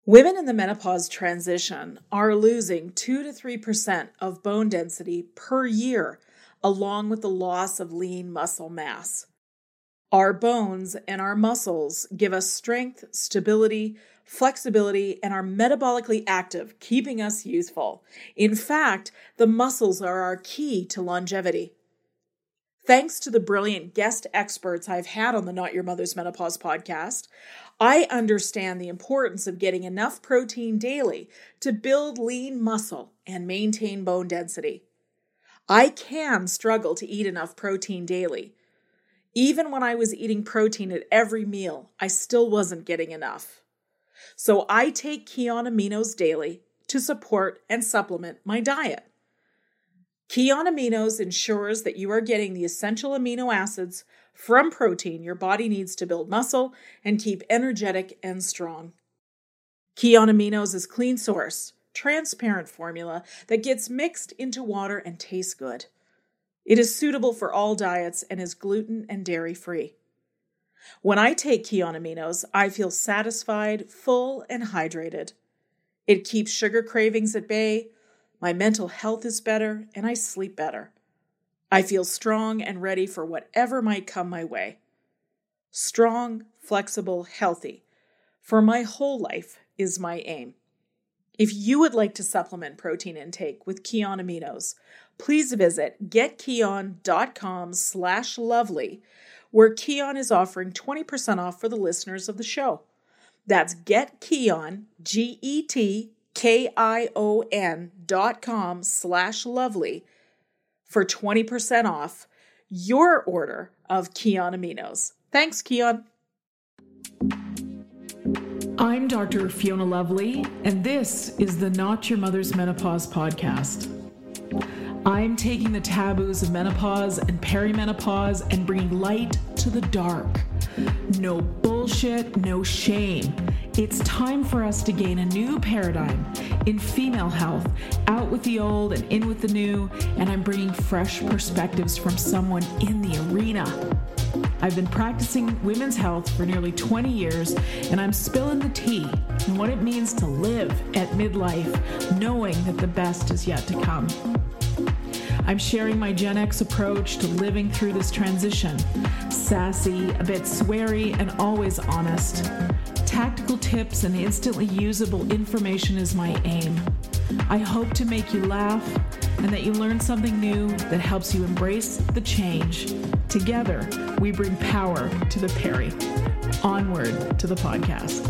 Women in the menopause transition are losing 2 to 3% of bone density per year, along with the loss of lean muscle mass. Our bones and our muscles give us strength, stability, flexibility, and are metabolically active, keeping us youthful. In fact, the muscles are our key to longevity. Thanks to the brilliant guest experts I've had on the Not Your Mother's Menopause podcast, I understand the importance of getting enough protein daily to build lean muscle and maintain bone density. I can struggle to eat enough protein daily. Even when I was eating protein at every meal, I still wasn't getting enough. So I take Kion Aminos daily to support and supplement my diet. Kion Aminos ensures that you are getting the essential amino acids from protein your body needs to build muscle and keep energetic and strong. Kion Aminos is clean source, transparent formula that gets mixed into water and tastes good. It is suitable for all diets and is gluten and dairy free. When I take Kion Aminos, I feel satisfied, full, and hydrated. It keeps sugar cravings at bay. My mental health is better, and I sleep better. I feel strong and ready for whatever might come my way. Strong, flexible, healthy. For my whole life is my aim. If you would like to supplement protein intake with Kion Aminos, please visit getkion.com/lovely, where Kion is offering 20% off for the listeners of the show. That's getkion, GETKION.com/lovely for 20% off your order of Kion Aminos. Thanks, Kion. I'm Dr. Fiona Lovely, and this is the Not Your Mother's Menopause podcast. I'm taking the taboos of menopause and perimenopause and bringing light to the dark. No bullshit, no shame. It's time for us to gain a new paradigm in female health, out with the old and in with the new, and I'm bringing fresh perspectives from someone in the arena. I've been practicing women's health for nearly 20 years, and I'm spilling the tea on what it means to live at midlife, knowing that the best is yet to come. I'm sharing my Gen X approach to living through this transition. Sassy, a bit sweary, and always honest. Tactical tips and instantly usable information is my aim. I hope to make you laugh and that you learn something new that helps you embrace the change. Together, we bring power to the peri. Onward to the podcast.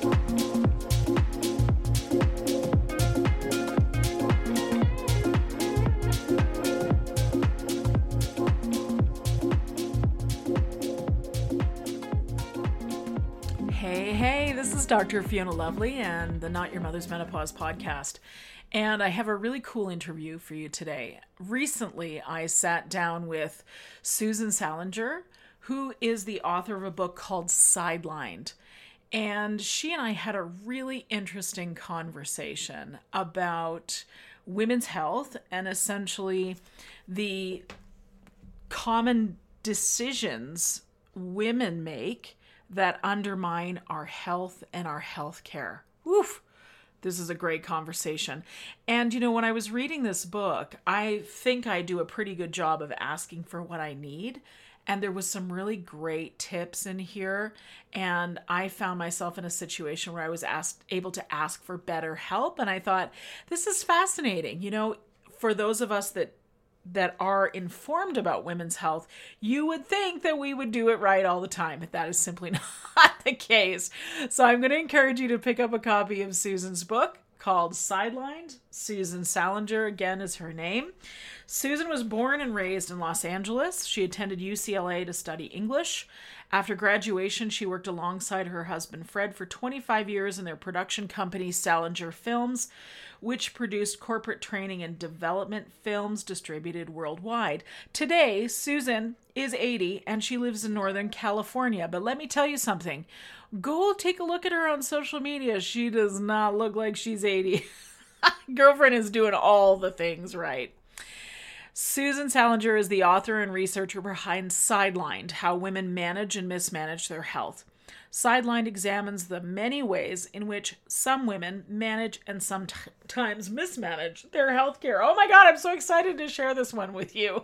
Hey, this is Dr. Fiona Lovely and the Not Your Mother's Menopause podcast. And I have a really cool interview for you today. Recently, I sat down with Susan Salinger, who is the author of a book called Sidelined. And she and I had a really interesting conversation about women's health and essentially the common decisions women make that undermine our health and our health care. Woof! This is a great conversation. And, when I was reading this book, I think I do a pretty good job of asking for what I need. And there was some really great tips in here. And I found myself in a situation where I was able to ask for better help. And I thought, this is fascinating. For those of us that are informed about women's health, you would think that we would do it right all the time, but that is simply not the case. So I'm going to encourage you to pick up a copy of Susan's book called Sidelined. Susan Salinger, again, is her name. Susan was born and raised in Los Angeles. She attended UCLA to study English. After graduation, she worked alongside her husband, Fred, for 25 years in their production company, Salinger Films, which produced corporate training and development films distributed worldwide. Today, Susan is 80 and she lives in Northern California. But let me tell you something. Go take a look at her on social media. She does not look like she's 80. Girlfriend is doing all the things right. Susan Salinger is the author and researcher behind Sidelined: How Women Manage and Mismanage Their Health. Sidelined examines the many ways in which some women manage and sometimes mismanage their healthcare. Oh my God, I'm so excited to share this one with you.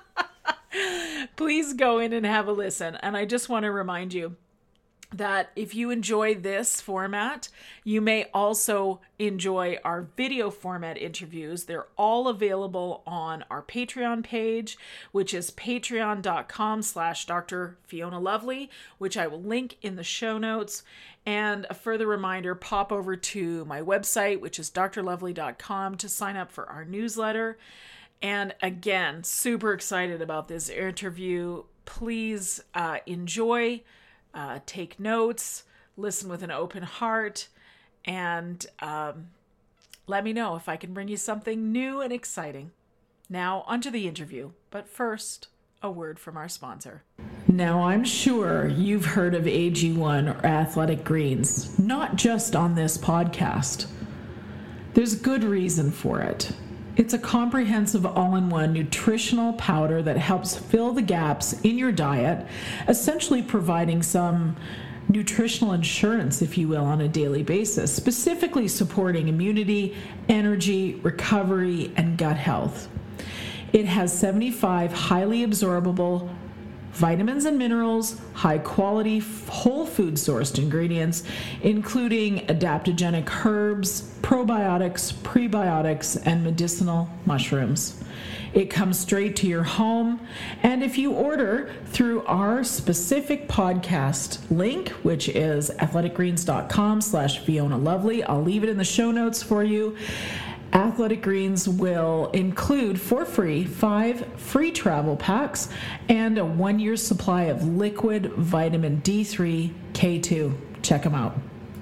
Please go in and have a listen. And I just want to remind you that if you enjoy this format, you may also enjoy our video format interviews. They're all available on our Patreon page, which is patreon.com/Dr. Fiona Lovely, which I will link in the show notes. And a further reminder, pop over to my website, which is drlovely.com, to sign up for our newsletter. And again, super excited about this interview. Please enjoy. Take notes, listen with an open heart, and let me know if I can bring you something new and exciting. Now, onto the interview. But first, a word from our sponsor. Now, I'm sure you've heard of AG1 or Athletic Greens, not just on this podcast. There's good reason for it. It's a comprehensive all-in-one nutritional powder that helps fill the gaps in your diet, essentially providing some nutritional insurance, if you will, on a daily basis, specifically supporting immunity, energy, recovery, and gut health. It has 75 highly absorbable vitamins and minerals, high-quality, whole food sourced ingredients, including adaptogenic herbs, probiotics, prebiotics, and medicinal mushrooms. It comes straight to your home, and if you order through our specific podcast link, which is athleticgreens.com/Fiona Lovely, I'll leave it in the show notes for you. Athletic Greens will include for free 5 free travel packs and a 1-year supply of liquid vitamin D3 K2. Check them out.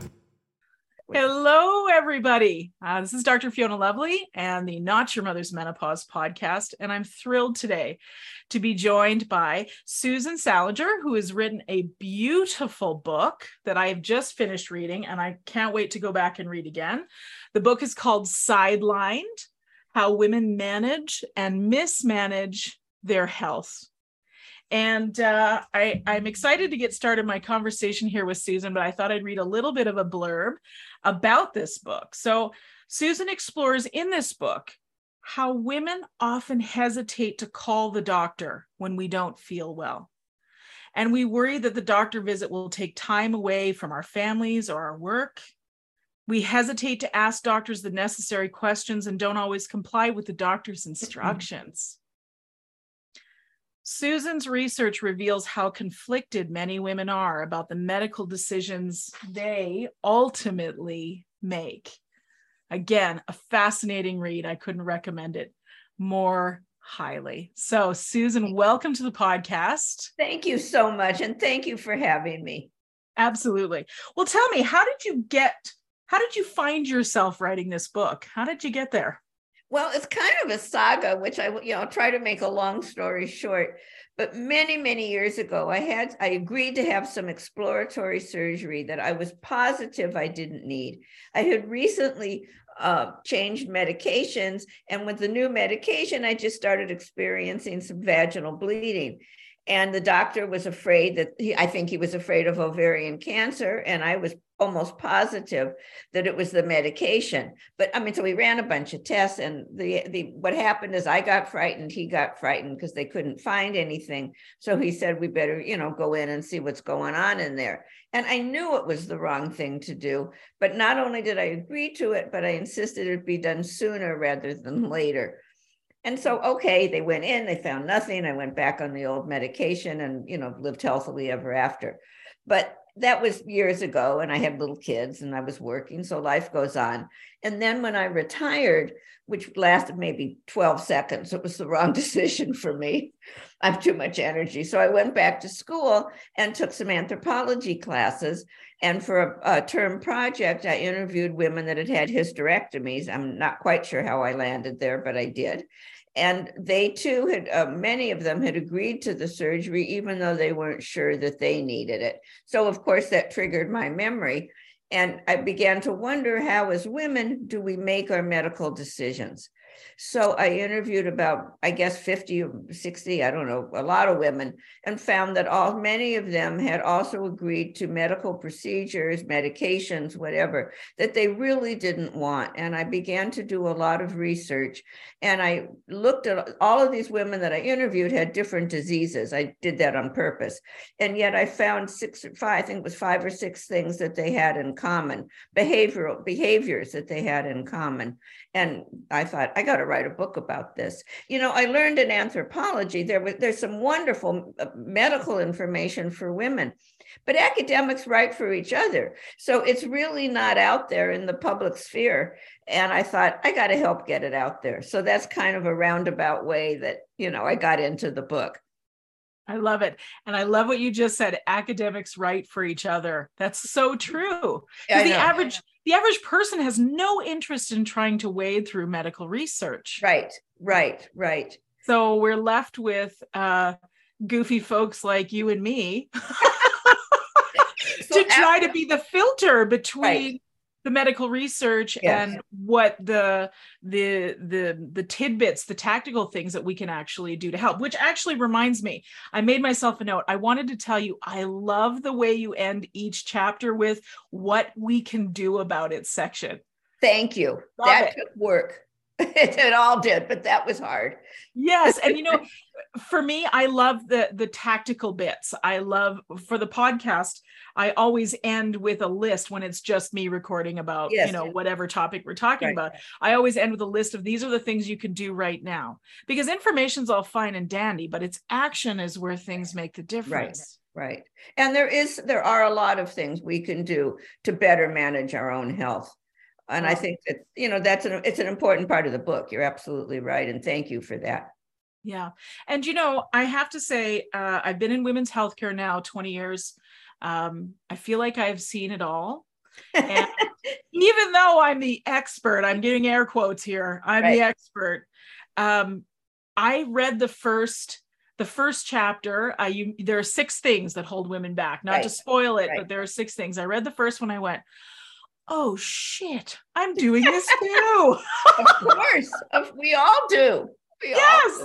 Hello, everybody. This is Dr. Fiona Lovely and the Not Your Mother's Menopause podcast, and I'm thrilled today to be joined by Susan Salinger, who has written a beautiful book that I have just finished reading, and I can't wait to go back and read again. The book is called Sidelined: How Women Manage and Mismanage Their Health. And I'm excited to get started my conversation here with Susan, but I thought I'd read a little bit of a blurb about this book. So Susan explores in this book how women often hesitate to call the doctor when we don't feel well. And we worry that the doctor visit will take time away from our families or our work. We hesitate to ask doctors the necessary questions and don't always comply with the doctor's instructions. Susan's research reveals how conflicted many women are about the medical decisions they ultimately make. Again, a fascinating read. I couldn't recommend it more highly. So, Susan, welcome to the podcast. Thank you so much. And thank you for having me. Absolutely. Well, tell me, how did you find yourself writing this book? How did you get there? Well, it's kind of a saga, which I try to make a long story short. But many, many years ago, I agreed to have some exploratory surgery that I was positive I didn't need. I had recently changed medications, and with the new medication, I just started experiencing some vaginal bleeding. And the doctor was afraid that I think he was afraid of ovarian cancer. And I was almost positive that it was the medication. But so we ran a bunch of tests, and what happened is I got frightened. He got frightened because they couldn't find anything. So he said, we better, go in and see what's going on in there. And I knew it was the wrong thing to do. But not only did I agree to it, but I insisted it be done sooner rather than later. And so, okay, they went in, they found nothing. I went back on the old medication and, lived healthily ever after. But that was years ago, and I had little kids and I was working, so life goes on. And then when I retired, which lasted maybe 12 seconds, it was the wrong decision for me. I have too much energy. So I went back to school and took some anthropology classes. And for a term project, I interviewed women that had had hysterectomies. I'm not quite sure how I landed there, but I did. And they too many of them had agreed to the surgery, even though they weren't sure that they needed it. So of course that triggered my memory. And I began to wonder, how as women do we make our medical decisions? So I interviewed about, I guess, 50 or 60, I don't know, a lot of women, and found that many of them had also agreed to medical procedures, medications, whatever, that they really didn't want. And I began to do a lot of research, and I looked at all of these women that I interviewed had different diseases. I did that on purpose. And yet I found I think it was 5 or 6 things that they had in common, behaviors that they had in common. And I thought, I got to write a book about this. I learned in anthropology, there's some wonderful medical information for women, but academics write for each other. So it's really not out there in the public sphere. And I thought, I got to help get it out there. So that's kind of a roundabout way that, I got into the book. I love it. And I love what you just said. Academics write for each other. That's so true. Because the average person has no interest in trying to wade through medical research. Right. So we're left with goofy folks like you and me to try to be the filter between the medical research and what the tidbits, the tactical things that we can actually do to help. Which actually reminds me, I made myself a note. I wanted to tell you, I love the way you end each chapter with what we can do about it section. Thank you. That took work. It all did, but that was hard. Yes. And for me, I love the tactical bits. I love, for the podcast, I always end with a list when it's just me recording about, whatever topic we're talking about. I always end with a list of, these are the things you can do right now, because information's all fine and dandy, but it's action is where things make the difference. Right. And there are a lot of things we can do to better manage our own health. And I think that, it's an important part of the book. You're absolutely right. And thank you for that. Yeah. And, I have to say, I've been in women's healthcare now 20 years. I feel like I've seen it all. And even though I'm the expert, I'm getting air quotes here, I'm the expert. I read the first chapter. There are 6 things that hold women back, not to spoil it, but there are 6 things. I read the first one. I went, oh shit, I'm doing this too. Of course. We all do. Yes.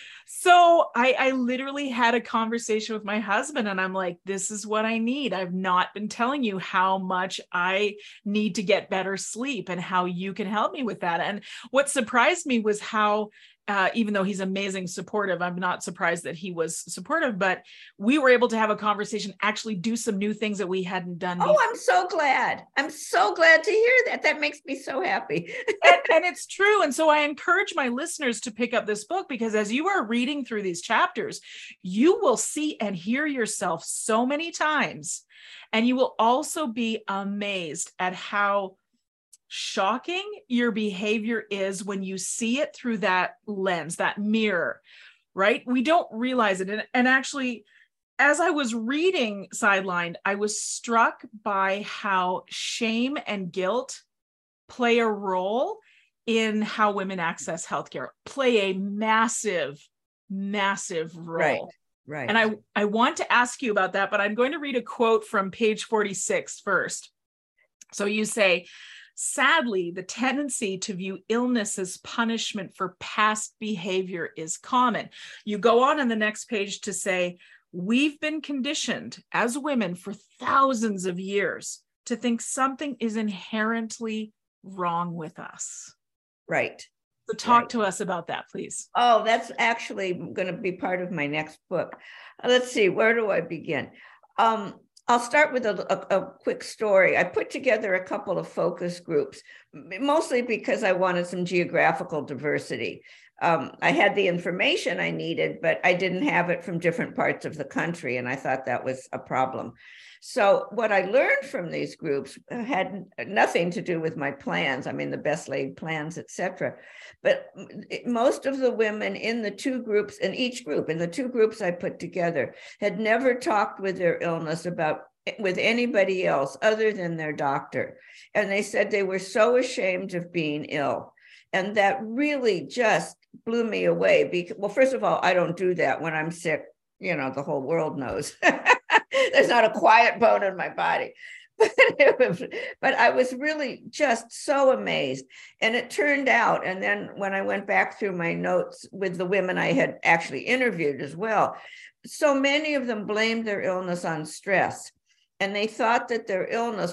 So I literally had a conversation with my husband, and I'm like, this is what I need. I've not been telling you how much I need to get better sleep and how you can help me with that. And what surprised me was how, even though he's amazing supportive, I'm not surprised that he was supportive, but we were able to have a conversation, actually do some new things that we hadn't done before. I'm so glad. I'm so glad to hear that. That makes me so happy. and it's true. And so I encourage my listeners to pick up this book, because as you are reading through these chapters, you will see and hear yourself so many times. And you will also be amazed at how shocking your behavior is when you see it through that lens, that mirror, right? We don't realize it. And actually, as I was reading Sidelined, I was struck by how shame and guilt play a role in how women access healthcare, play a massive, massive role. Right. And I want to ask you about that, but I'm going to read a quote from page 46 first. So you say, sadly, the tendency to view illness as punishment for past behavior is common. You go on in the next page to say, we've been conditioned as women for thousands of years to think something is inherently wrong with us. Right. So talk to us about that, please. Oh, that's actually going to be part of my next book. Let's see, where do I begin? I'll start with a quick story. I put together a couple of focus groups, mostly because I wanted some geographical diversity. I had the information I needed, but I didn't have it from different parts of the country, and I thought that was a problem. So what I learned from these groups had nothing to do with my plans. I mean, the best laid plans, etc. But most of the women in the 2 groups, in each group, in the 2 groups I put together, had never talked with their illness with anybody else other than their doctor. And they said they were so ashamed of being ill. And that really just blew me away. Because, well, first of all, I don't do that when I'm sick. The whole world knows. There's not a quiet bone in my body. but I was really just so amazed. And it turned out, and then when I went back through my notes with the women I had actually interviewed as well, so many of them blamed their illness on stress. And they thought that their illness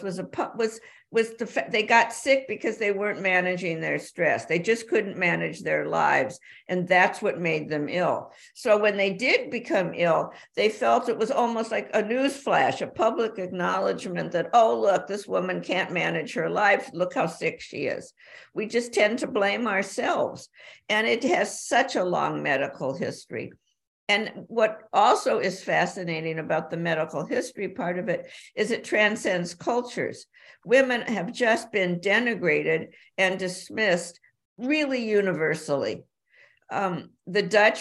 they got sick because they weren't managing their stress. They just couldn't manage their lives. And that's what made them ill. So when they did become ill, they felt it was almost like a news flash, a public acknowledgement that, oh, look, this woman can't manage her life. Look how sick she is. We just tend to blame ourselves. And it has such a long medical history. And what also is fascinating about the medical history part of it is it transcends cultures. Women have just been denigrated and dismissed really universally. The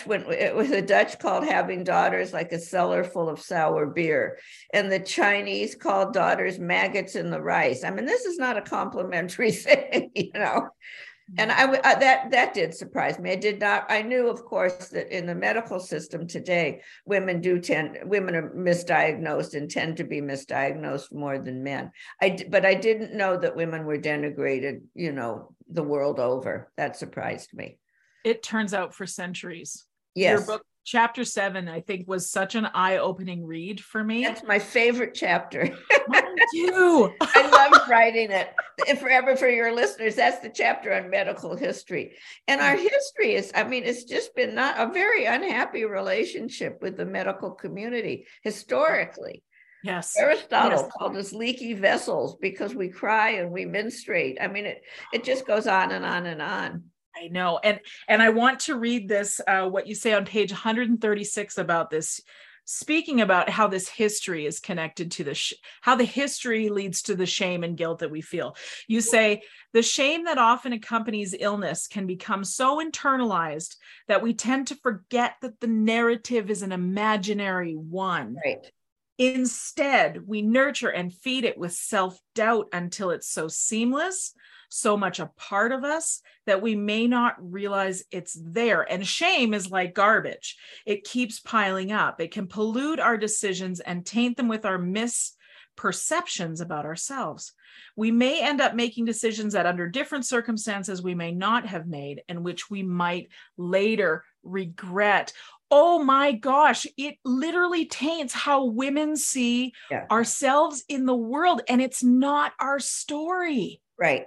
Dutch called having daughters like a cellar full of sour beer, and the Chinese called daughters maggots in the rice. I mean, this is not a complimentary thing, you know. And that did surprise me. I knew, of course, that in the medical system today, women are misdiagnosed and tend to be misdiagnosed more than men. But I didn't know that women were denigrated, you know, the world over. That surprised me. It turns out for centuries. Yes. Your book, Chapter 7, I think, was such an eye-opening read for me. That's my favorite chapter. Mine too. I loved writing it. Forever, for your listeners, that's the chapter on medical history. And our history is, I mean, it's just been not a very unhappy relationship with the medical community historically. Yes. Aristotle called us leaky vessels because we cry and we menstruate. I mean, it just goes on and on and on. I know. And I want to read this, what you say on page 136 about this, speaking about how this history is connected to how the history leads to the shame and guilt that we feel. You say, the shame that often accompanies illness can become so internalized that we tend to forget that the narrative is an imaginary one. Right. Instead, we nurture and feed it with self-doubt until it's so seamless, so much a part of us that we may not realize it's there. And shame is like garbage. It keeps piling up. It can pollute our decisions and taint them with our misperceptions about ourselves. We may end up making decisions that under different circumstances we may not have made and which we might later regret. Oh my gosh, it literally taints how women see ourselves in the world, and it's not our story. Right.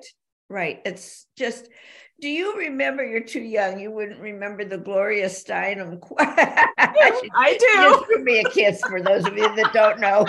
It's just, do you remember, you're too young, you wouldn't remember the Gloria Steinem quote. I do. Just give me a kiss for those of you that don't know.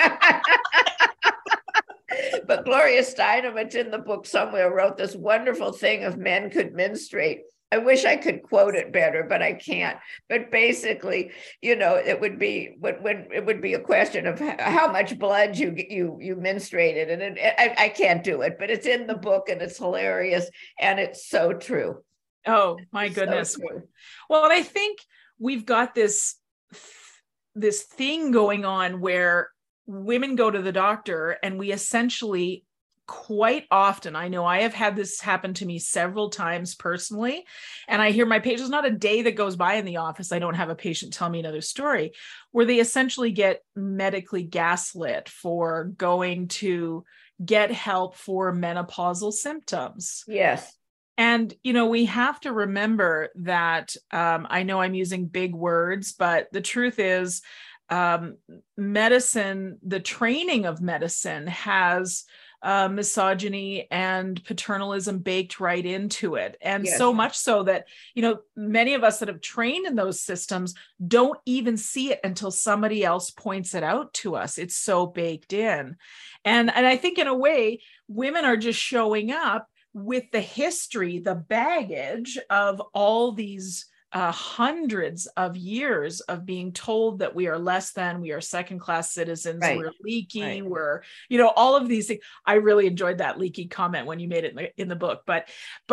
But Gloria Steinem, it's in the book somewhere, wrote this wonderful thing of men could menstruate. I wish I could quote it better, but I can't. But basically, you know, it would be a question of how much blood you menstruated, and I can't do it, but it's in the book and it's hilarious and it's so true. Oh my goodness! So well, and I think we've got this thing going on where women go to the doctor and we essentially, quite often, I know I have had this happen to me several times personally, and I hear my patients, not a day that goes by in the office I don't have a patient tell me another story where they essentially get medically gaslit for going to get help for menopausal symptoms. Yes. And, you know, we have to remember that, I know I'm using big words, but the truth is, medicine, the training of medicine has misogyny and paternalism baked right into it. And so much so that, you know, many of us that have trained in those systems don't even see it until somebody else points it out to us. It's so baked in. And I think in a way, women are just showing up with the history, the baggage of all these hundreds of years of being told that we are less than, we are second-class citizens, we're leaky, we're, you know, all of these things. I really enjoyed that leaky comment when you made it in the book, but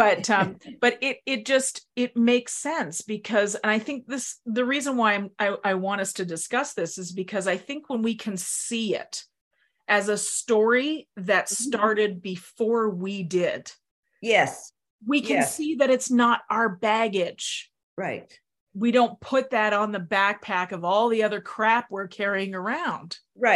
it makes sense because, and I think the reason why I want us to discuss this is because I think when we can see it as a story that started before we did, we can see that it's not our baggage. Right. We don't put that on the backpack of all the other crap we're carrying around. Right.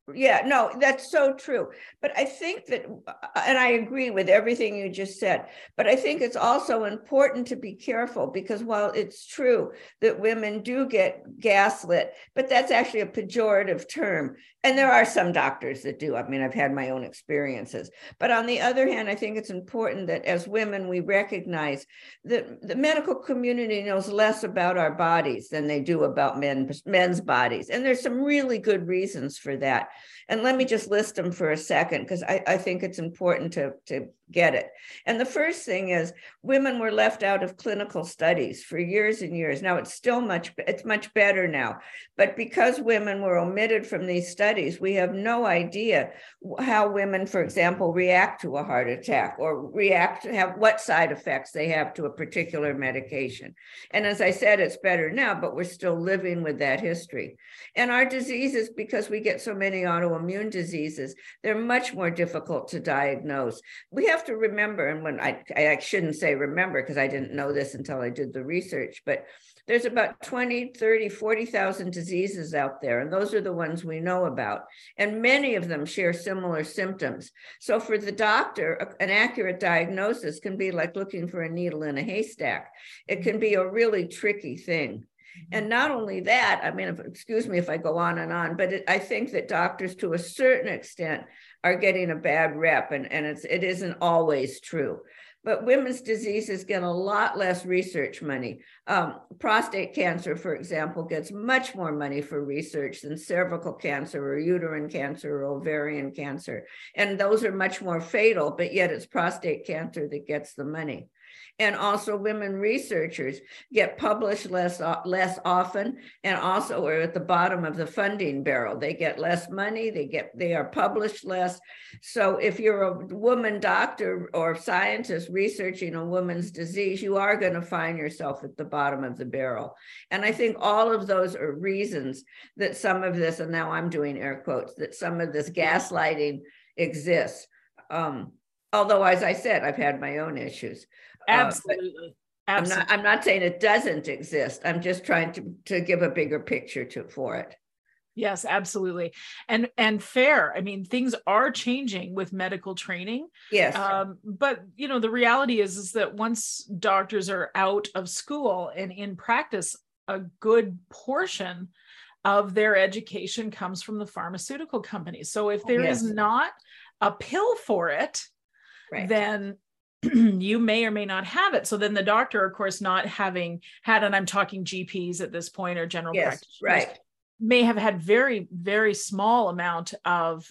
Yeah, no, that's so true. But I think that, and I agree with everything you just said, but I think it's also important to be careful, because while it's true that women do get gaslit, but that's actually a pejorative term. And there are some doctors that do. I mean, I've had my own experiences. But on the other hand, I think it's important that as women, we recognize that the medical community knows less about our bodies than they do about men's bodies. And there's some really good reasons for that. And let me just list them for a second, because I think it's important to get it. And the first thing is, women were left out of clinical studies for years and years. Now it's much better now, but because women were omitted from these studies, we have no idea how women, for example, react to a heart attack, or have what side effects they have to a particular medication. And as I said, it's better now, but we're still living with that history. And our diseases, because we get so many autoimmune diseases, they're much more difficult to diagnose. We have to remember, and when I shouldn't say remember, because I didn't know this until I did the research, but there's about 20, 30, 40,000 diseases out there, and those are the ones we know about. And many of them share similar symptoms. So for the doctor, an accurate diagnosis can be like looking for a needle in a haystack. It can be a really tricky thing. And not only that, I mean, excuse me if I go on and on, but I think that doctors, to a certain extent, are getting a bad rep, and it isn't always true. But women's diseases get a lot less research money. Prostate cancer, for example, gets much more money for research than cervical cancer or uterine cancer or ovarian cancer. And those are much more fatal, but yet it's prostate cancer that gets the money. And also women researchers get published less often, and also are at the bottom of the funding barrel. They get less money, they are published less. So if you're a woman doctor or scientist researching a woman's disease, you are going to find yourself at the bottom of the barrel. And I think all of those are reasons that some of this, and now I'm doing air quotes, that some of this gaslighting exists. Although, as I said, I've had my own issues. Absolutely. Absolutely. I'm not saying it doesn't exist. I'm just trying to give a bigger picture for it. Yes, absolutely. And fair. I mean, things are changing with medical training. Yes. But the reality is that once doctors are out of school and in practice, a good portion of their education comes from the pharmaceutical companies. So if there is not a pill for it, right, then you may or may not have it. So then the doctor, of course, not having had, and I'm talking GPs at this point, or general practitioners, right, may have had very, very small amount of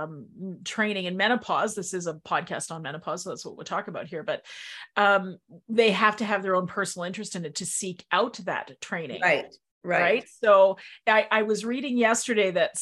training in menopause. This is a podcast on menopause, so that's what we'll talk about here. But they have to have their own personal interest in it to seek out that training. Right. So I was reading yesterday that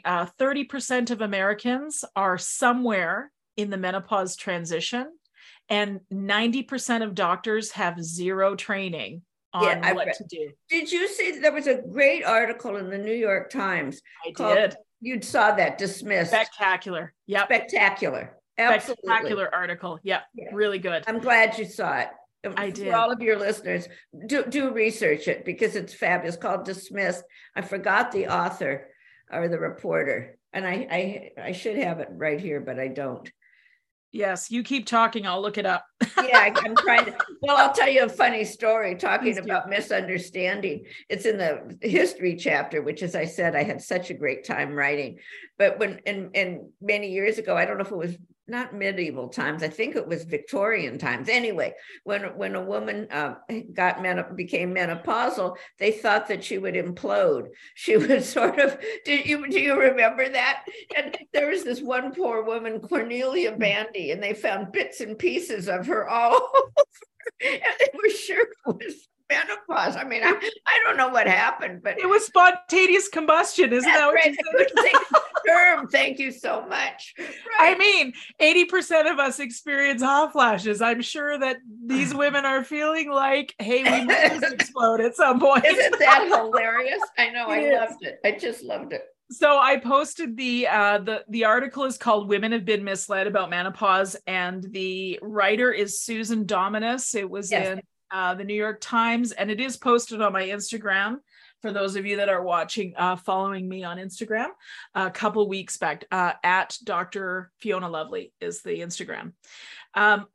30% of Americans are somewhere in the menopause transition, and 90% of doctors have zero training on what to do. Did you see there was a great article in the New York Times? I did. You saw that, Dismissed. Spectacular. Yep. Spectacular. Absolutely. Spectacular article. Yep. Yeah. Really good. I'm glad you saw it. I did. For all of your listeners, do research it, because it's fabulous. It's called Dismissed. I forgot the author or the reporter, and I should have it right here, but I don't. Yes, you keep talking. I'll look it up. Yeah, I'm trying to. Well, I'll tell you a funny story talking about misunderstanding. It's in the history chapter, which, as I said, I had such a great time writing. But when, and many years ago, I don't know if it was not medieval times, I think it was Victorian times. Anyway, when a woman became menopausal, they thought that she would implode. She would sort of, do you remember that? And there was this one poor woman, Cornelia Bandy, and they found bits and pieces of her all over, and they were sure it was menopause. I mean, I don't know what happened, but it was spontaneous combustion, isn't that what you said? Term. Thank you so much. Right. I mean, 80% of us experience hot flashes. I'm sure that these women are feeling like, hey, we must explode at some point. Isn't that hilarious? I know. Loved it. I just loved it. So I posted the article is called "Women Have Been Misled About Menopause," and the writer is Susan Dominus. It was in the New York Times, and it is posted on my Instagram for those of you that are watching, following me on Instagram, a couple weeks back, at Dr. Fiona Lovely is the Instagram. I'm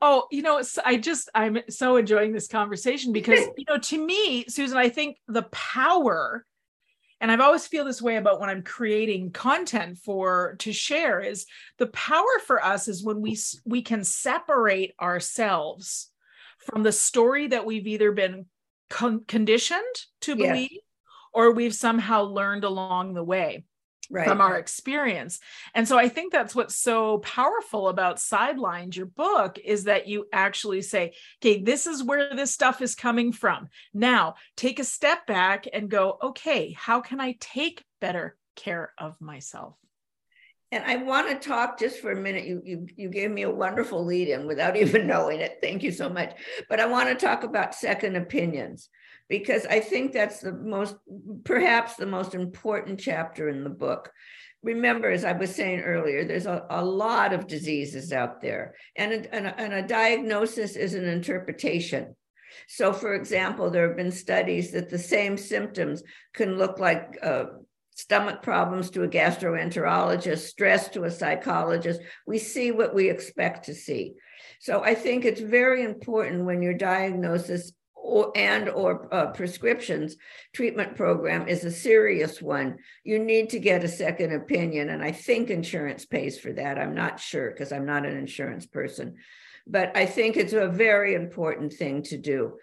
so enjoying this conversation because, to me, Susan, I think the power, and I've always feel this way about when I'm creating content to share, is the power for us is when we can separate ourselves from the story that we've either been conditioned to believe, or we've somehow learned along the way from our experience. And so I think that's what's so powerful about Sidelined, your book, is that you actually say, okay, this is where this stuff is coming from. Now take a step back and go, okay, how can I take better care of myself? And I want to talk just for a minute. You gave me a wonderful lead in without even knowing it. Thank you so much. But I want to talk about second opinions, because I think that's perhaps the most important chapter in the book. Remember, as I was saying earlier, there's a lot of diseases out there, and a diagnosis is an interpretation. So, for example, there have been studies that the same symptoms can look like stomach problems to a gastroenterologist, stress to a psychologist. We see what we expect to see. So I think it's very important when your diagnosis or prescriptions treatment program is a serious one, you need to get a second opinion. And I think insurance pays for that. I'm not sure because I'm not an insurance person, but I think it's a very important thing to do.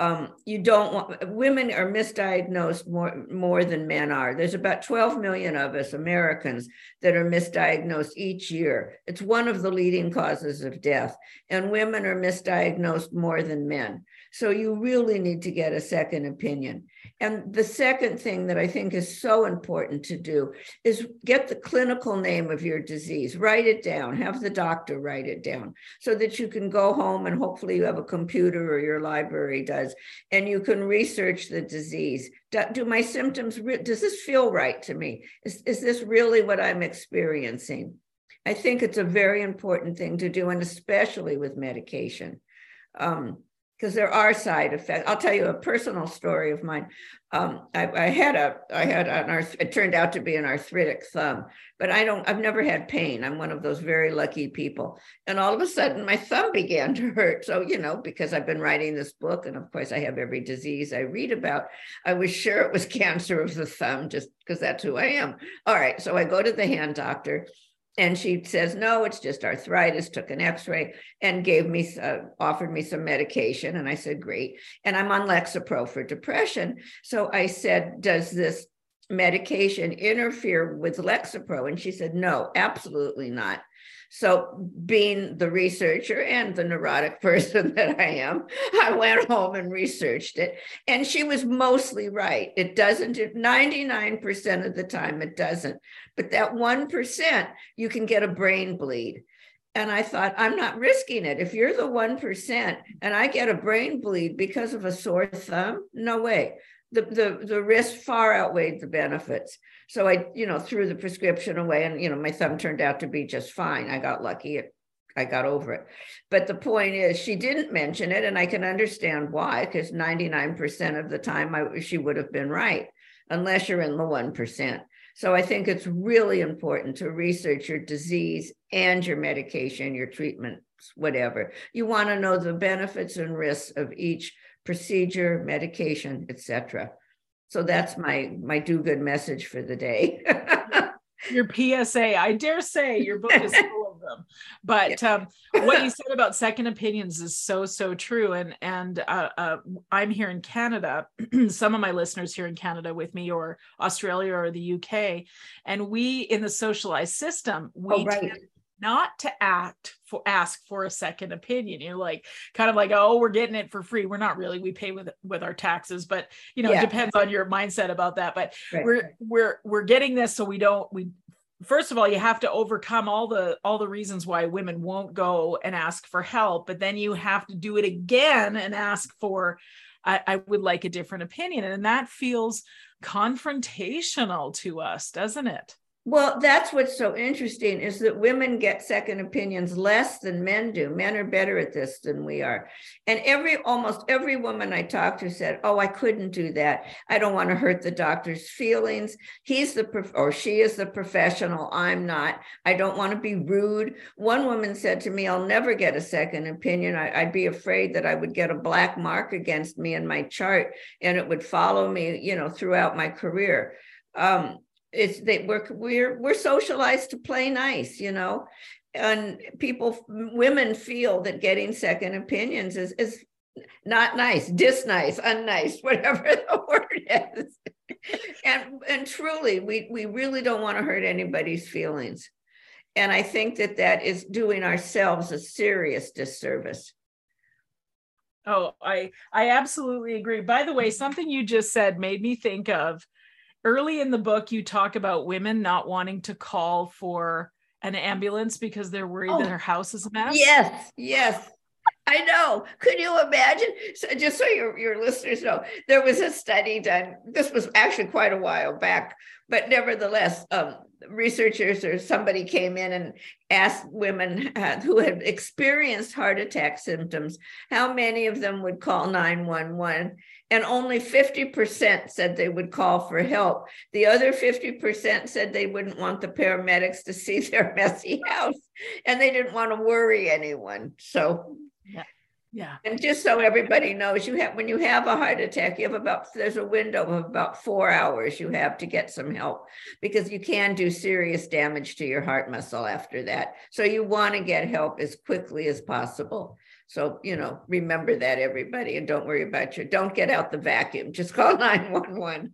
Women are misdiagnosed more than men are. There's about 12 million of us Americans that are misdiagnosed each year. It's one of the leading causes of death, and women are misdiagnosed more than men. So you really need to get a second opinion. And the second thing that I think is so important to do is get the clinical name of your disease, write it down, have the doctor write it down so that you can go home and hopefully you have a computer or your library does, and you can research the disease. Do my symptoms, does this feel right to me? Is this really what I'm experiencing? I think it's a very important thing to do, and especially with medication. Because there are side effects. I'll tell you a personal story of mine. It turned out to be an arthritic thumb, but I've never had pain. I'm one of those very lucky people. And all of a sudden my thumb began to hurt. So, because I've been writing this book, and of course I have every disease I read about, I was sure it was cancer of the thumb just because that's who I am. All right. So I go to the hand doctor, and she says, no, it's just arthritis, took an x-ray and offered me some medication. And I said, great. And I'm on Lexapro for depression. So I said, does this medication interfere with Lexapro? And she said, no, absolutely not. So being the researcher and the neurotic person that I am, I went home and researched it. And she was mostly right. It doesn't, 99% of the time it doesn't. But that 1%, you can get a brain bleed. And I thought, I'm not risking it. If you're the 1% and I get a brain bleed because of a sore thumb, no way. The risk far outweighed the benefits. So I, threw the prescription away, and, my thumb turned out to be just fine. I got lucky. I got over it. But the point is, she didn't mention it, and I can understand why, because 99% of the time she would have been right, unless you're in the 1%. So I think it's really important to research your disease and your medication, your treatments, whatever. You want to know the benefits and risks of each procedure, medication, etc. So that's my do-good message for the day. Your PSA, I dare say your book is full of them. But what you said about second opinions is so, so true. And I'm here in Canada. Some of my listeners here in Canada with me, or Australia or the UK. And we, in the socialized system, tend not to ask for a second opinion. You're like, kind of like, oh, we're getting it for free. We're not really, we pay with our taxes, but it depends on your mindset about that. But we're getting this. So first of all, you have to overcome all the reasons why women won't go and ask for help, but then you have to do it again and ask for, I would like a different opinion. And that feels confrontational to us, doesn't it? Well, that's what's so interesting is that women get second opinions less than men do. Men are better at this than we are. And almost every woman I talked to said, oh, I couldn't do that. I don't want to hurt the doctor's feelings. Or she is the professional. I'm not. I don't want to be rude. One woman said to me, I'll never get a second opinion. I'd be afraid that I would get a black mark against me in my chart and it would follow me, throughout my career. We're socialized to play nice, and women feel that getting second opinions is not nice, disnice, unnice, whatever the word is. And truly, we really don't want to hurt anybody's feelings. And I think that is doing ourselves a serious disservice. Oh, I absolutely agree. By the way, something you just said made me think of early in the book, you talk about women not wanting to call for an ambulance because they're worried that their house is a mess. Yes. I know. Could you imagine? So just so your listeners know, there was a study done. This was actually quite a while back, but nevertheless, researchers or somebody came in and asked women who had experienced heart attack symptoms, how many of them would call 911? And only 50% said they would call for help. The other 50% said they wouldn't want the paramedics to see their messy house, and they didn't want to worry anyone. So yeah. And just so everybody knows, when you have a heart attack, there's a window of about 4 hours you have to get some help, because you can do serious damage to your heart muscle after that. So you want to get help as quickly as possible. So, remember that, everybody, and don't worry about don't get out the vacuum. Just call 911.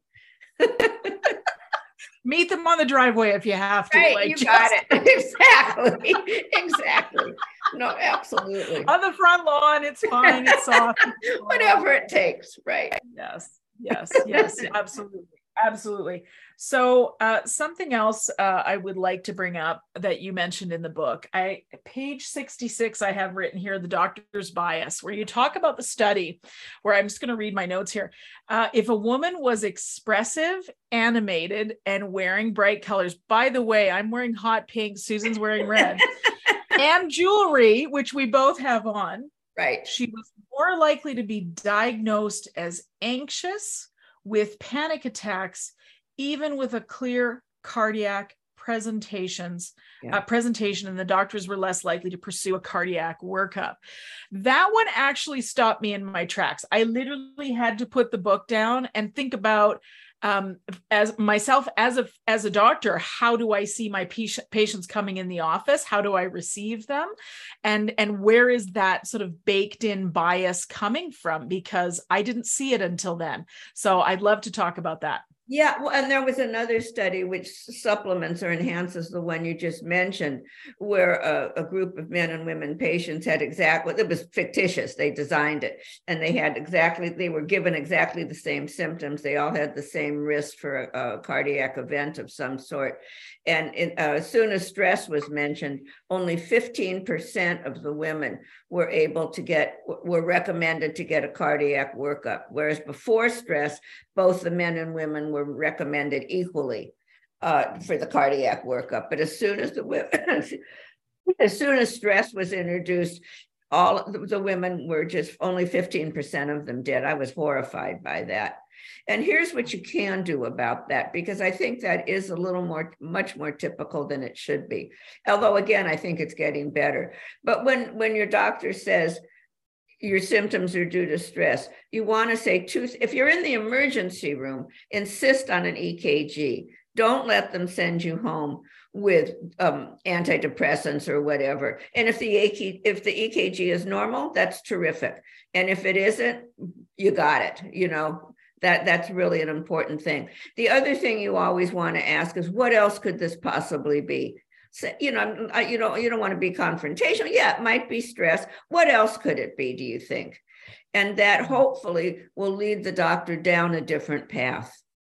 Meet them on the driveway if you have to. Right, you got it. Exactly. No, absolutely. On the front lawn, it's fine. It's soft. Whatever it takes, right? Yes, absolutely. So something else I would like to bring up that you mentioned in the book, page 66, I have written here, the doctor's bias, where you talk about the study, where I'm just going to read my notes here. If a woman was expressive, animated, and wearing bright colors, by the way, I'm wearing hot pink, Susan's wearing red, and jewelry, which we both have on, right? She was more likely to be diagnosed as anxious, with panic attacks, even with a clear cardiac presentation, and the doctors were less likely to pursue a cardiac workup. That one actually stopped me in my tracks. I literally had to put the book down and think about, as a doctor, how do I see my patients coming in the office? How do I receive them? And where is that sort of baked in bias coming from? Because I didn't see it until then. So I'd love to talk about that. Yeah, well, and there was another study which supplements or enhances the one you just mentioned, where a group of men and women patients had it was fictitious. They designed it, and they were given exactly the same symptoms. They all had the same risk for a cardiac event of some sort. And as soon as stress was mentioned, only 15% of the women were recommended to get a cardiac workup, whereas before stress, both the men and women were recommended equally for the cardiac workup. But as soon as stress was introduced, all the women were only 15% of them did. I was horrified by that. And here's what you can do about that, because I think that is much more typical than it should be. Although, again, I think it's getting better. But when your doctor says your symptoms are due to stress, you want to say if you're in the emergency room, insist on an EKG. Don't let them send you home with antidepressants or whatever. And if the EKG is normal, that's terrific. And if it isn't, you got it. That's really an important thing. The other thing you always want to ask is, what else could this possibly be? So, you don't want to be confrontational. Yeah, it might be stress. What else could it be, do you think? And that hopefully will lead the doctor down a different path.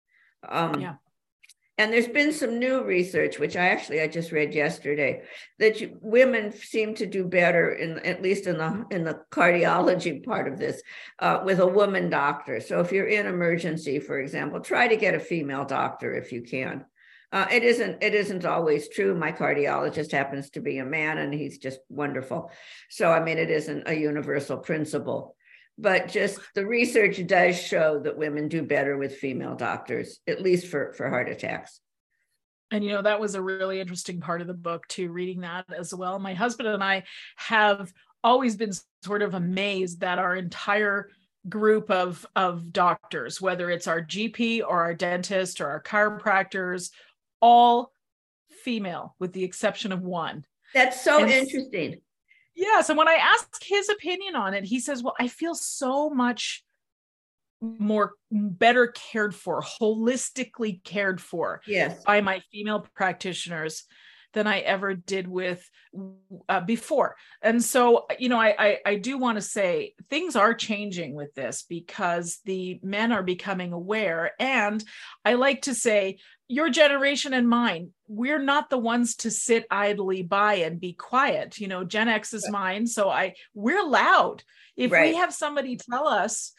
And there's been some new research, which I just read yesterday, that women seem to do better, at least in the cardiology part of this, with a woman doctor. So if you're in emergency, for example, try to get a female doctor if you can. It isn't always true. My cardiologist happens to be a man, and he's just wonderful. So, I mean, it isn't a universal principle, but just the research does show that women do better with female doctors, at least for heart attacks. And, that was a really interesting part of the book too, reading that as well. My husband and I have always been sort of amazed that our entire group of doctors, whether it's our GP or our dentist or our chiropractors, all female with the exception of one. That's so interesting. Yes. And when I asked his opinion on it, he says, well, I feel so much better cared for, holistically cared for by my female practitioners than I ever did with before. And so, I do want to say things are changing with this because the men are becoming aware. And I like to say, your generation and mine, we're not the ones to sit idly by and be quiet. Gen X is mine. So we're loud. If we have somebody tell us,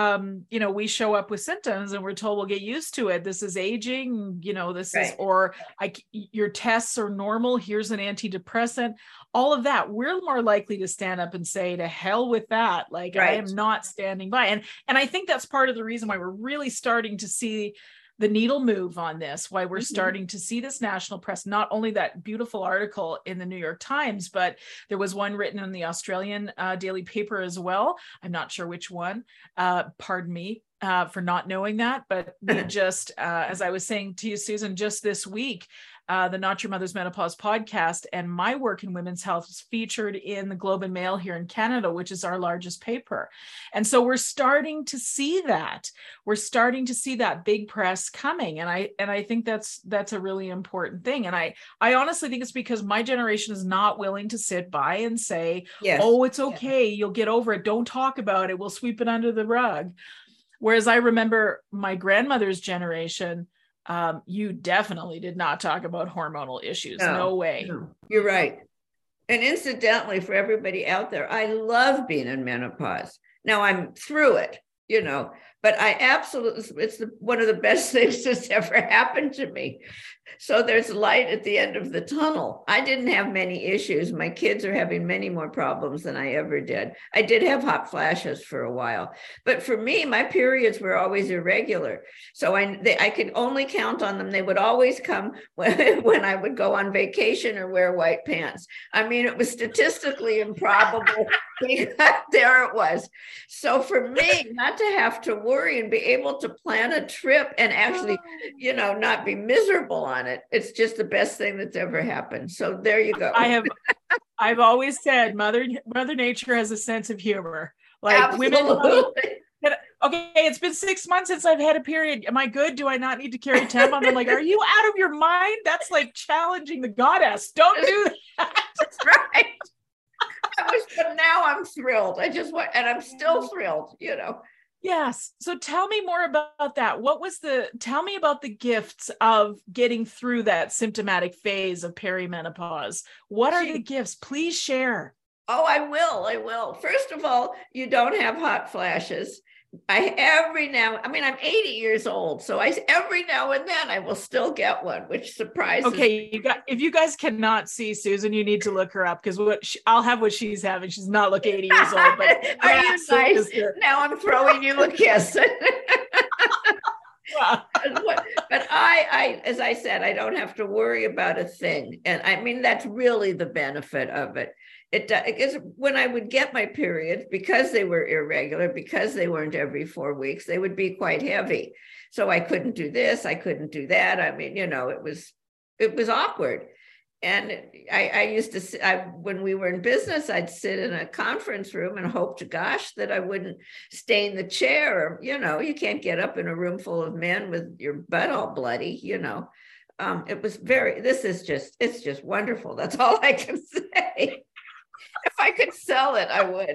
we show up with symptoms and we're told we'll get used to it. This is aging, this is, or your tests are normal. Here's an antidepressant, all of that. We're more likely to stand up and say, to hell with that. Like, I am not standing by. And I think that's part of the reason why we're really starting to see the needle move on this, why we're starting to see this national press, not only that beautiful article in the New York Times, but there was one written in the Australian daily paper as well. I'm not sure which one, pardon me for not knowing that, but we just, as I was saying to you, Susan, just this week, the Not Your Mother's Menopause podcast and my work in women's health is featured in the Globe and Mail here in Canada, which is our largest paper. And so we're starting to see that. We're starting to see that big press coming. And I think that's a really important thing. And I honestly think it's because my generation is not willing to sit by and say, oh, it's okay. You'll get over it. Don't talk about it. We'll sweep it under the rug. Whereas I remember my grandmother's generation, you definitely did not talk about hormonal issues. No way. No, you're right. And incidentally, for everybody out there, I love being in menopause. Now I'm through it, but I absolutely, it's one of the best things that's ever happened to me. So there's light at the end of the tunnel. I didn't have many issues. My kids are having many more problems than I ever did. I did have hot flashes for a while, but for me, my periods were always irregular. So I could only count on them. They would always come when I would go on vacation or wear white pants. I mean, it was statistically improbable. There it was. So for me, not to have to worry and be able to plan a trip and actually, not be miserable on it. It's just the best thing that's ever happened. So there you go. I've always said Mother Nature has a sense of humor. Like Absolutely. Women, okay, it's been 6 months since I've had a period. Am I good? Do I not need to carry Tem on? I'm like, are you out of your mind? That's like challenging the goddess. Don't do that. That's right. But now I'm thrilled. And I'm still thrilled, Yes. So tell me more about that. Tell me about the gifts of getting through that symptomatic phase of perimenopause. What are the gifts? Please share. Oh, I will. First of all, you don't have hot flashes. I'm 80 years old, so every now and then I will still get one, which surprises me. If you guys cannot see Susan, you need to look her up because I'll have what she's having. She's not look 80 years old, but are you nice? Now I'm throwing you a kiss. But I, as I said, I don't have to worry about a thing, and I mean that's really the benefit of it. Because when I would get my periods, because they were irregular, because they weren't every 4 weeks, they would be quite heavy. So I couldn't do this, I couldn't do that. I mean, it was awkward. And I used to, when we were in business, I'd sit in a conference room and hope to gosh that I wouldn't stain the chair. You can't get up in a room full of men with your butt all bloody, It was it's just wonderful. That's all I can say. If I could sell it, I would.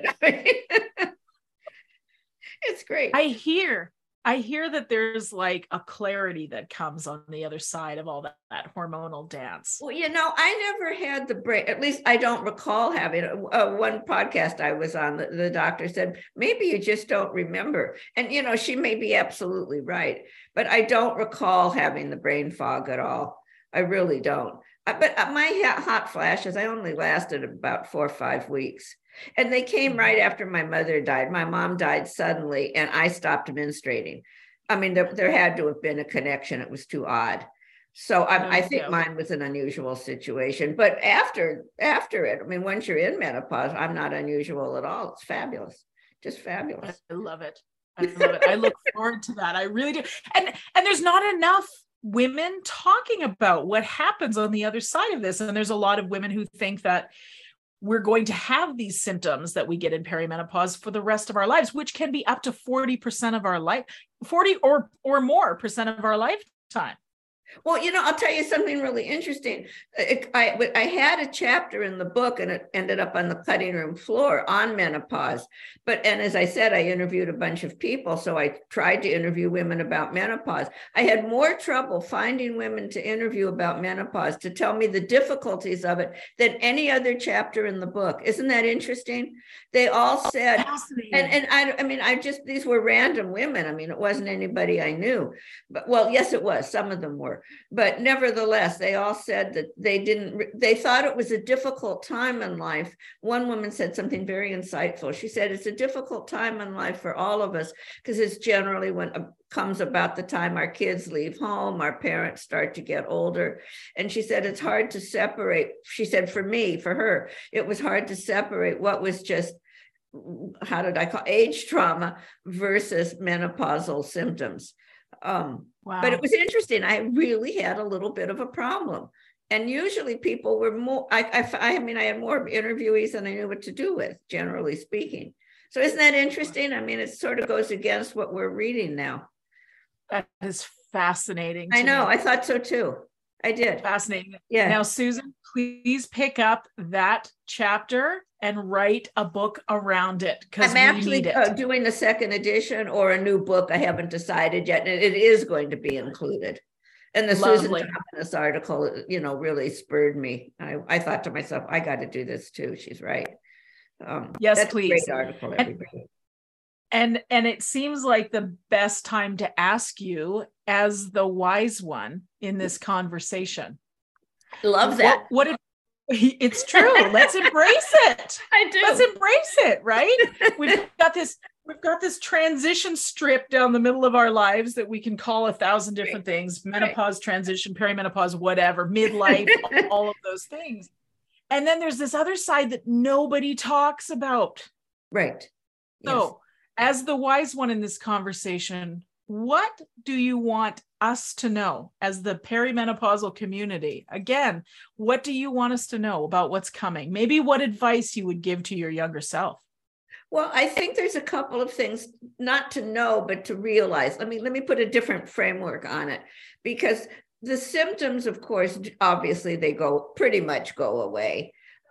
It's great. I hear that there's like a clarity that comes on the other side of all that hormonal dance. Well, I never had the break. At least I don't recall having it. One podcast I was on, the doctor said, maybe you just don't remember. And, she may be absolutely right, but I don't recall having the brain fog at all. I really don't. But my hot flashes, I only lasted about 4 or 5 weeks. And they came right after my mother died. My mom died suddenly, and I stopped menstruating. I mean, there had to have been a connection. It was too odd. So I think mine was an unusual situation. But after it, I mean, once you're in menopause, I'm not unusual at all. It's fabulous. Just fabulous. I love it. I love it. I look forward to that. I really do. And there's not enough women talking about what happens on the other side of this. And there's a lot of women who think that we're going to have these symptoms that we get in perimenopause for the rest of our lives, which can be up to 40% of our life, 40 or more percent of our lifetime. Well, I'll tell you something really interesting. I had a chapter in the book, and it ended up on the cutting room floor on menopause. And as I said, I interviewed a bunch of people. So I tried to interview women about menopause. I had more trouble finding women to interview about menopause to tell me the difficulties of it than any other chapter in the book. Isn't that interesting? They all said, these were random women. I mean, it wasn't anybody I knew. But, well, yes, it was. Some of them were. But nevertheless, they all said that they thought it was a difficult time in life. One woman said something very insightful. She said, it's a difficult time in life for all of us because it's generally when it comes about the time our kids leave home, our parents start to get older. And she said, it's hard to separate. She said, for her, it was hard to separate what was just, how did I call age trauma versus menopausal symptoms. Wow. But it was interesting. I really had a little bit of a problem. And usually people were more, I had more interviewees than I knew what to do with, generally speaking. So isn't that interesting? I mean, it sort of goes against what we're reading now. That is fascinating. I know. I thought so too. I did. Fascinating. Yeah. Now, Susan, please pick up that chapter and write a book around it. I'm actually doing the second edition or a new book. I haven't decided yet. And it is going to be included. And the Lovely. Susan Thomas article, really spurred me. I thought to myself, I got to do this too. She's right. Yes, that's please. A great article, everybody. And it seems like the best time to ask you as the wise one in this conversation. Love that. It's true. Let's embrace it. I do. Let's embrace it, right? We've got this transition strip down the middle of our lives that we can call 1,000 different things: menopause, transition, perimenopause, whatever, midlife, all of those things. And then there's this other side that nobody talks about. Right. So, as the wise one in this conversation, what do you want us to know as the perimenopausal community? Again, what do you want us to know about what's coming? Maybe what advice you would give to your younger self? Well, I think there's a couple of things not to know, but to realize. Let me put a different framework on it, because the symptoms, of course, obviously they pretty much go away,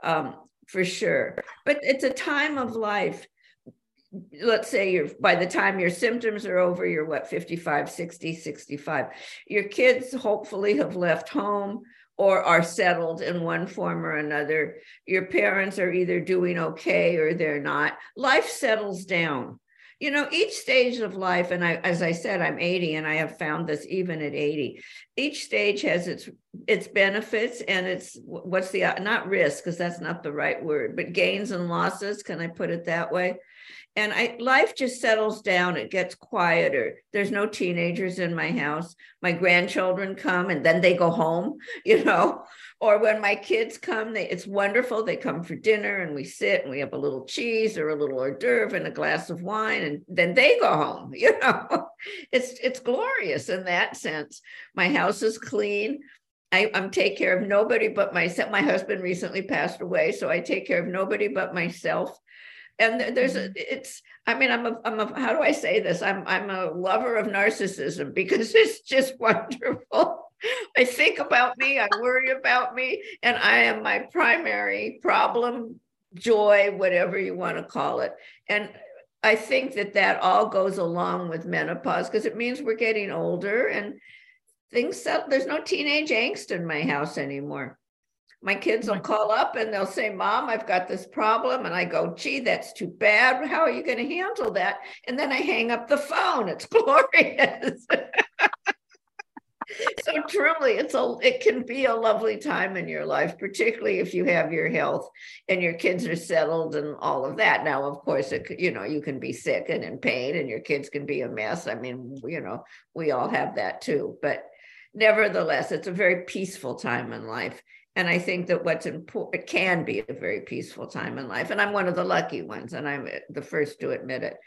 for sure. But it's a time of life. Let's say by the time your symptoms are over, you're 55, 60, 65. Your kids hopefully have left home or are settled in one form or another. Your parents are either doing okay or they're not. Life settles down. Each stage of life, and as I said, I'm 80, and I have found this even at 80. Each stage has its benefits and its not risk, because that's not the right word, but gains and losses. Can I put it that way? And life just settles down. It gets quieter. There's no teenagers in my house. My grandchildren come and then they go home, or when my kids come, it's wonderful. They come for dinner and we sit and we have a little cheese or a little hors d'oeuvre and a glass of wine, and then they go home. It's glorious in that sense. My house is clean. I take care of nobody but myself. My husband recently passed away, so I take care of nobody but myself. And I'm how do I say this? I'm a lover of narcissism, because it's just wonderful. I think about me, I worry about me, and I am my primary problem, joy, whatever you want to call it. And I think that all goes along with menopause, because it means we're getting older and things settle. There's no teenage angst in my house anymore. My kids will call up and they'll say, Mom, I've got this problem. And I go, gee, that's too bad. How are you going to handle that? And then I hang up the phone. It's glorious. So truly, it can be a lovely time in your life, particularly if you have your health and your kids are settled and all of that. Now, of course, you can be sick and in pain, and your kids can be a mess. I mean, we all have that too. But nevertheless, it's a very peaceful time in life. And I think that what's important, it can be a very peaceful time in life. And I'm one of the lucky ones, and I'm the first to admit it.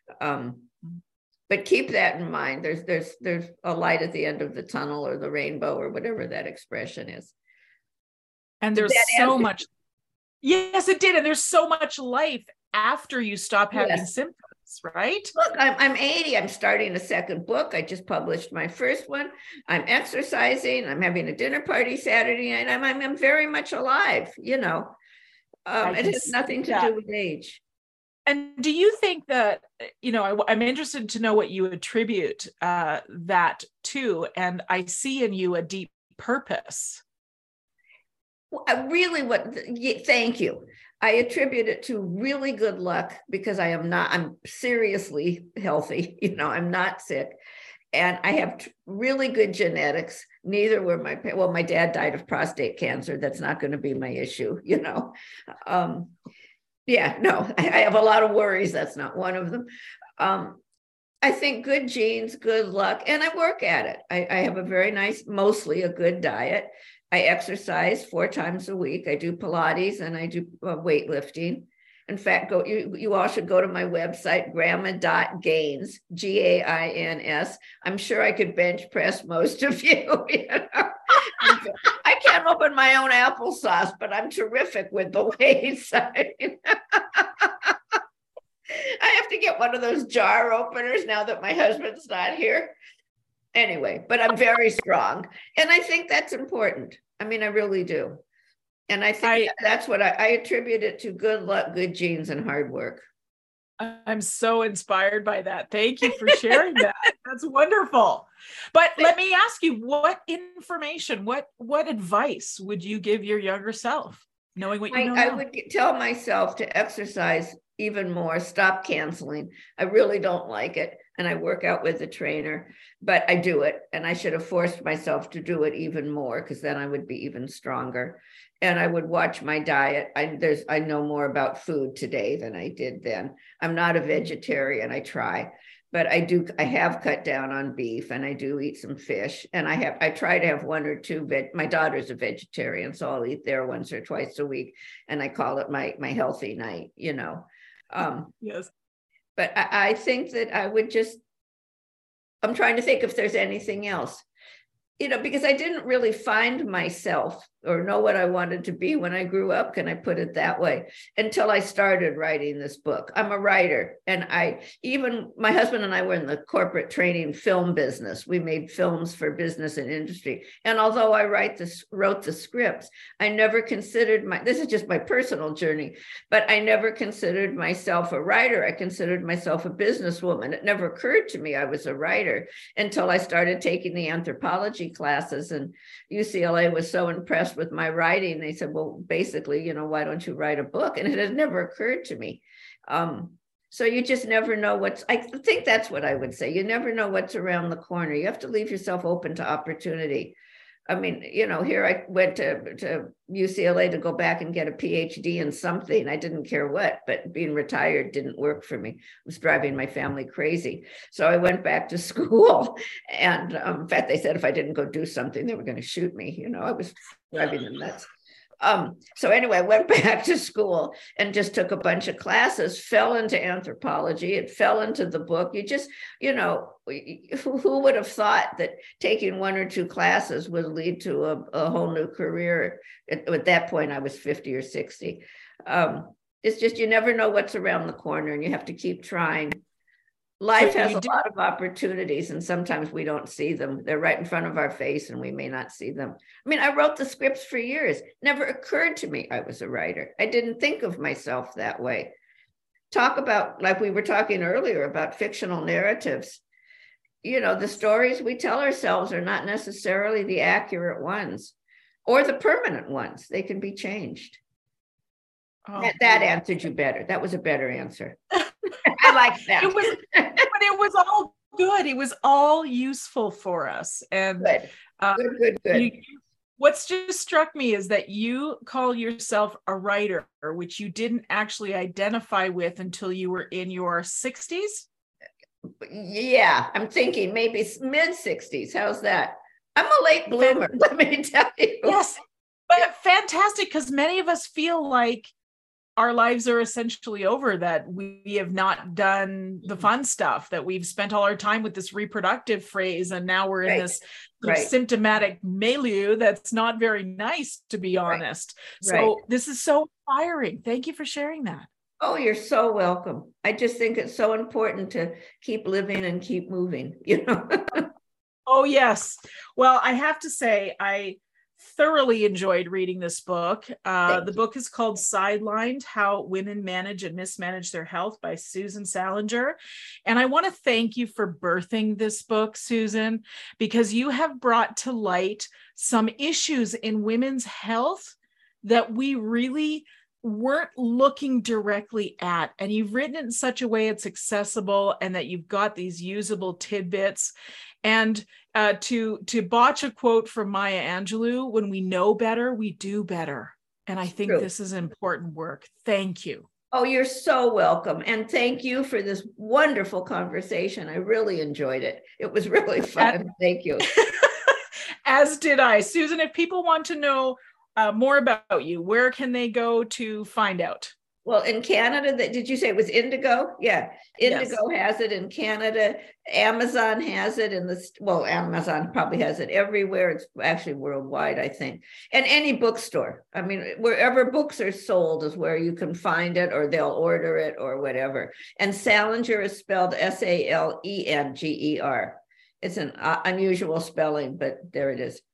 But keep that in mind. There's a light at the end of the tunnel, or the rainbow, or whatever that expression is. And there's so much. Yes, it did. And there's so much life after you stop having symptoms, right? Look, I'm 80. I'm starting a second book. I just published my first one. I'm exercising. I'm having a dinner party Saturday night. I'm very much alive, It has nothing to do with age. And do you think that, I'm interested to know what you attribute that to, and I see in you a deep purpose. Well, thank you. I attribute it to really good luck, because I'm seriously healthy. I'm not sick. And I have really good genetics. Neither were my dad died of prostate cancer. That's not going to be my issue, Yeah, no, I have a lot of worries. That's not one of them. I think good genes, good luck, and I work at it. I have a very nice, mostly a good diet. I exercise 4 times a week. I do Pilates and I do weightlifting. In fact, you all should go to my website, grandma.gains, Gains. I'm sure I could bench press most of you. I can't open my own applesauce, but I'm terrific with the weights. I have to get one of those jar openers now that my husband's not here. Anyway, but I'm very strong. And I think that's important. I mean, I really do. And I think that's what I attribute it to: good luck, good genes, and hard work. I'm so inspired by that. Thank you for sharing that. That's wonderful. But let me ask you, what information, what advice would you give your younger self, knowing what you know now? I would tell myself to exercise even more, stop canceling. I really don't like it. And I work out with a trainer, but I do it. And I should have forced myself to do it even more, because then I would be even stronger. And I would watch my diet. I know more about food today than I did then. I'm not a vegetarian. I try, but I have cut down on beef, and I do eat some fish. And I try to have 1 or 2 my daughter's a vegetarian, so I'll eat there once or twice a week. And I call it my healthy night, Yes. But I think that I'm trying to think if there's anything else, because I didn't really find myself or know what I wanted to be when I grew up, can I put it that way, until I started writing this book. I'm a writer, and my husband and I were in the corporate training film business. We made films for business and industry. And although I wrote the scripts, I never considered this is just my personal journey, but I never considered myself a writer. I considered myself a businesswoman. It never occurred to me I was a writer until I started taking the anthropology classes, and UCLA was so impressed with my writing. They said, well, basically, why don't you write a book? And it had never occurred to me. So you just never know I think that's what I would say. You never know what's around the corner. You have to leave yourself open to opportunity. I mean, here I went to UCLA to go back and get a PhD in something. I didn't care what, but being retired didn't work for me. It was driving my family crazy. So I went back to school. And in fact, they said if I didn't go do something, they were going to shoot me. I was driving them nuts. So anyway, I went back to school and just took a bunch of classes, fell into anthropology. It fell into the book. You just, who would have thought that taking 1 or 2 classes would lead to a whole new career? At that point, I was 50 or 60. It's just, you never know what's around the corner, and you have to keep trying. Life has a lot of opportunities, and sometimes we don't see them. They're right in front of our face, and we may not see them. I mean, I wrote the scripts for years. Never occurred to me I was a writer. I didn't think of myself that way. Talk about, like we were talking earlier, about fictional narratives. The stories we tell ourselves are not necessarily the accurate ones or the permanent ones. They can be changed. Oh, that answered you better. That was a better answer. I like that. But it was all good. It was all useful for us. And Good, good. what's just struck me is that you call yourself a writer, which you didn't actually identify with until you were in your 60s. Yeah, I'm thinking maybe mid 60s. How's that? I'm a late bloomer, let me tell you. Yes, but fantastic, because many of us feel like our lives are essentially over, that we have not done the fun stuff, that we've spent all our time with this reproductive phase, and now we're in this symptomatic milieu that's not very nice, to be honest. So this is so inspiring. Thank you for sharing that. Oh, you're so welcome. I just think it's so important to keep living and keep moving, you know. Oh, yes. Well, I have to say, I thoroughly enjoyed reading this book. The book is called Sidelined: How Women Manage and Mismanage Their Health by Susan Salinger. And I want to thank you for birthing this book, Susan, because you have brought to light some issues in women's health that we really weren't looking directly at. And you've written it in such a way it's accessible, and that you've got these usable tidbits. And to botch a quote from Maya Angelou, when we know better, we do better. And I think this is important work. Thank you. Oh, you're so welcome. And thank you for this wonderful conversation. I really enjoyed it. It was really fun. Thank you. As did I. Susan, if people want to know more about you, where can they go to find out? Well, in Canada, did you say it was Indigo? Yeah, Indigo has it in Canada. Amazon has it Amazon probably has it everywhere. It's actually worldwide, I think. And any bookstore. I mean, wherever books are sold is where you can find it, or they'll order it or whatever. And Salinger is spelled Salenger. It's an unusual spelling, but there it is.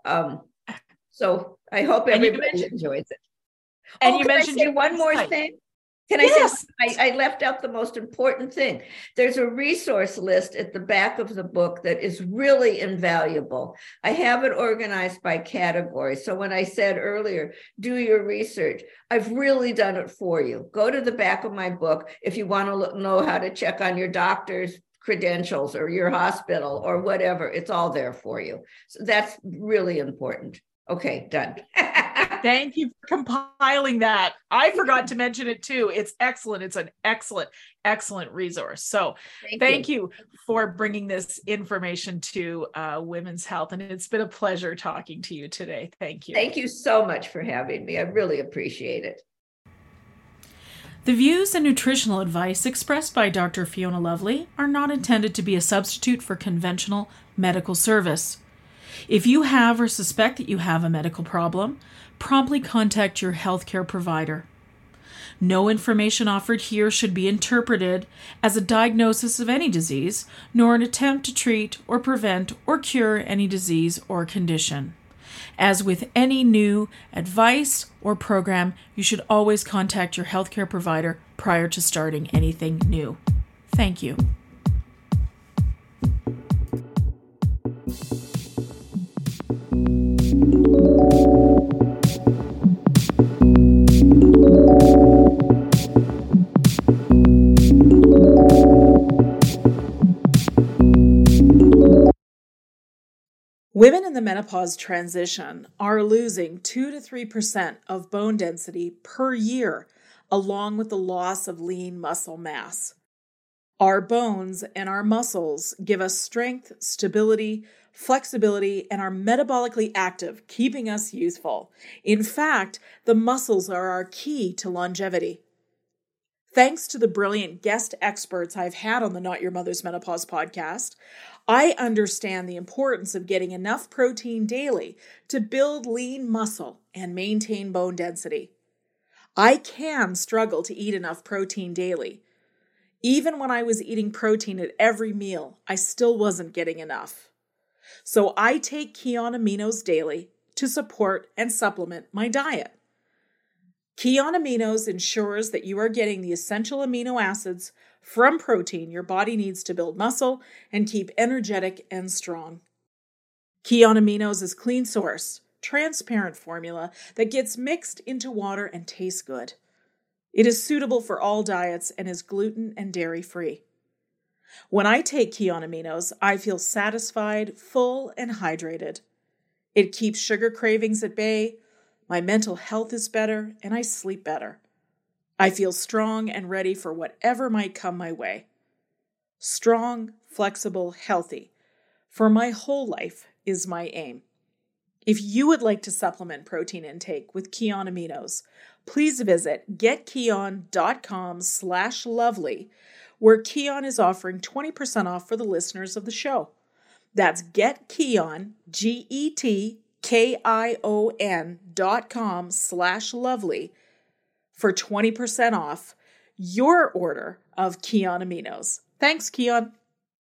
So I hope everybody enjoys it. And you mentioned can I say one more thing? Can I say, I left out the most important thing. There's a resource list at the back of the book that is really invaluable. I have it organized by category. So when I said earlier, do your research, I've really done it for you. Go to the back of my book if you want to know how to check on your doctor's credentials or your hospital or whatever. It's all there for you. So that's really important. Okay, done. Thank you for compiling that. I forgot to mention it too. It's excellent. It's an excellent resource. So thank you for bringing this information to women's health. And it's been a pleasure talking to you today. Thank you. Thank you so much for having me. I really appreciate it. The views and nutritional advice expressed by Dr. Fiona Lovely are not intended to be a substitute for conventional medical service. If you have or suspect that you have a medical problem, promptly contact your healthcare provider. No information offered here should be interpreted as a diagnosis of any disease, nor an attempt to treat or prevent or cure any disease or condition. As with any new advice or program, you should always contact your healthcare provider prior to starting anything new. Thank you. Women in the menopause transition are losing 2 to 3% of bone density per year, along with the loss of lean muscle mass. Our bones and our muscles give us strength, stability, flexibility, and are metabolically active, keeping us youthful. In fact, the muscles are our key to longevity. Thanks to the brilliant guest experts I've had on the Not Your Mother's Menopause podcast, I understand the importance of getting enough protein daily to build lean muscle and maintain bone density. I can struggle to eat enough protein daily. Even when I was eating protein at every meal, I still wasn't getting enough. So I take Kion Aminos daily to support and supplement my diet. Kion Aminos ensures that you are getting the essential amino acids from protein your body needs to build muscle and keep energetic and strong. Kion Aminos is clean source, transparent formula that gets mixed into water and tastes good. It is suitable for all diets and is gluten and dairy free. When I take Kion Aminos, I feel satisfied, full, and hydrated. It keeps sugar cravings at bay, my mental health is better, and I sleep better. I feel strong and ready for whatever might come my way. Strong, flexible, healthy. For my whole life is my aim. If you would like to supplement protein intake with Kion Aminos, please visit getkion.com/lovely, where Kion is offering 20% off for the listeners of the show. That's getkion, GETKION.com/lovely for 20% off your order of Kion Aminos. Thanks, Kion.